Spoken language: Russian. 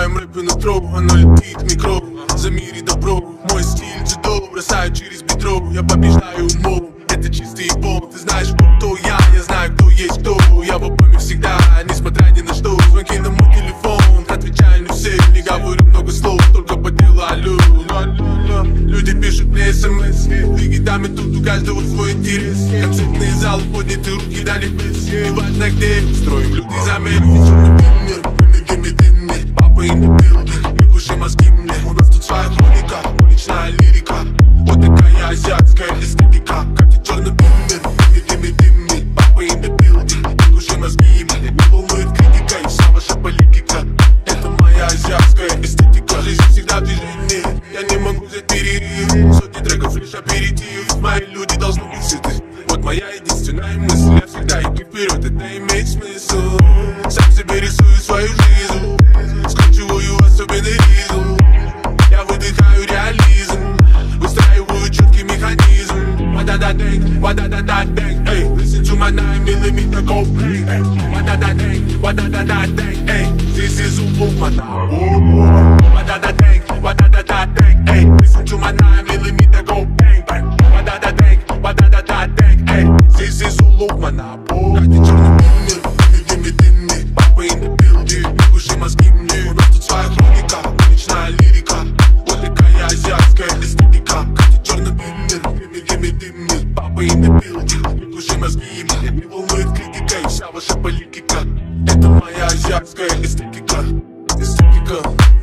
моем рэпе нутро, оно летит в микро. За мир и добро, мой стиль дзюдо бросаю через бедро. Я побеждаю умом, это чистый бомб. Ты знаешь, кто я знаю, кто есть кто. Я в обойме всегда, несмотря ни на что. Звонки на мой телефон, отвечаю на все. Не говорю много слов, только по делу алло. Люди пишут мне смс, легитами тут у каждого свой интерес. Концертные залы, подняты руки дали вес. Неважно где, строим люди замер. Папа in the building, не глуши мозги мне. У нас тут своя хроника, уличная лирика. Вот такая азиатская эстетика, как и черный бумер. Димми, папа in the building, не глуши мозги мне. Не волнует критика и вся ваша политика. Это моя азиатская эстетика. Жизнь всегда в движении, я не могу взять перерыв. Сотни треков лишь аперитив, мои люди должны быть сыты. Вот моя единственная мысль, я всегда иду вперед, это имеет смысл. Сам себе рисую свою жизнь, скручиваю особенный ритм. Я выдыхаю реализм, выстраиваю четкий механизм. Wa-da-da-dang, эй, listen to my 9mm go bang, эй. Wa-da-da-dang, эй, this is Ulumana. Wa-da-da-dang, эй, listen to my 9mm go bang, bang. Wa-da-da-dang, эй, this is Ulumana. Как и черный бумер, димми, папа in the building, не глуши мозги мне. У нас тут своя хроника, уличная лирика. Вот такая азиатская эстетика, как и черный бумер, димми, папа in the building, не глуши мозги мне. Не волнует критика и вся ваша политика. Это моя азиатская эстетика.